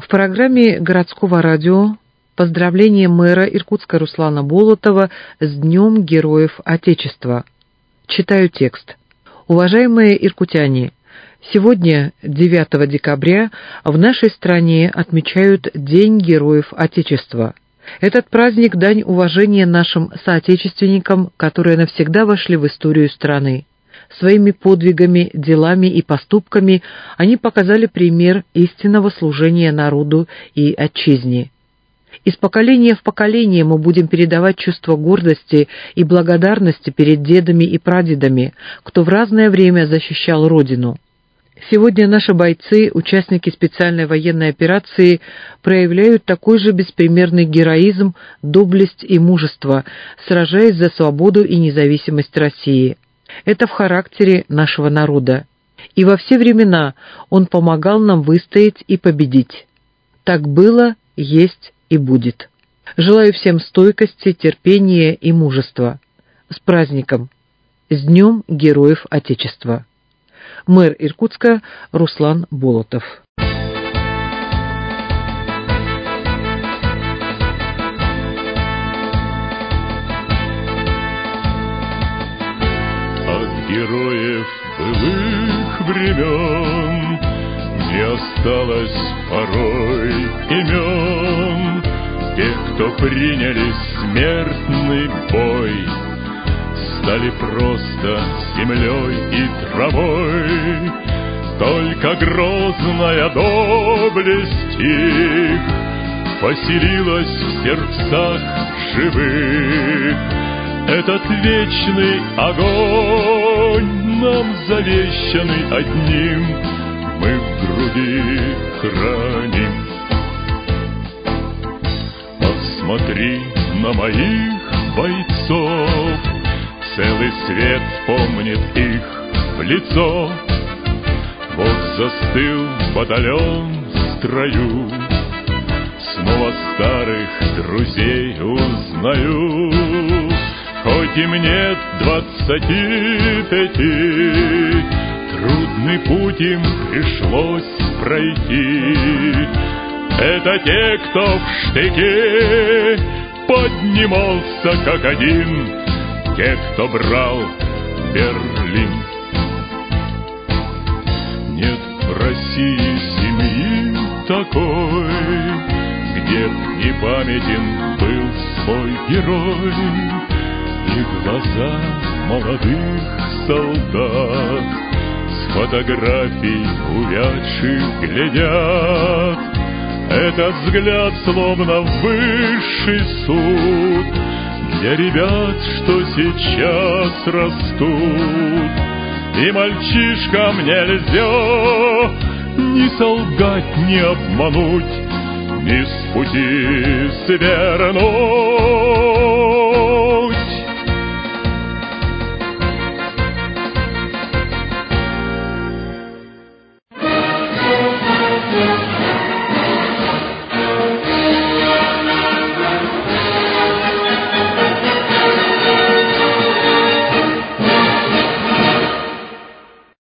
В программе городского радио поздравление мэра Иркутска Руслана Болотова с Днем Героев Отечества. Читаю текст. Уважаемые иркутяне, сегодня, 9 декабря, в нашей стране отмечают День Героев Отечества. Этот праздник – дань уважения нашим соотечественникам, которые навсегда вошли в историю страны. Своими подвигами, делами и поступками они показали пример истинного служения народу и отчизне. Из поколения в поколение мы будем передавать чувство гордости и благодарности перед дедами и прадедами, кто в разное время защищал Родину. Сегодня наши бойцы, участники специальной военной операции, проявляют такой же беспримерный героизм, доблесть и мужество, сражаясь за свободу и независимость России. Это в характере нашего народа. И во все времена он помогал нам выстоять и победить. Так было, есть и будет. Желаю всем стойкости, терпения и мужества. С праздником! С Днем Героев Отечества! Мэр Иркутска Руслан Болотов. От героев былых времен не осталось порой имен тех, кто приняли смертный бой, стали просто землей и травой. Только грозная доблесть их поселилась в сердцах живых. Этот вечный огонь, нам завещанный одним, мы в груди храним. Посмотри на моих бойцов, целый свет помнит их в лицо. Вот застыл батальон в строю, снова старых друзей узнаю. Хоть им нет 25, трудный путь им пришлось пройти. Это те, кто в штыке поднимался как один, те, кто брал Берлин. Нет в России семьи такой, где б не памятен был свой герой. И глаза молодых солдат с фотографий увядших глядят. Этот взгляд словно высший суд для ребят, что сейчас растут. И мальчишкам нельзя ни солгать, ни обмануть, ни с пути свернуть.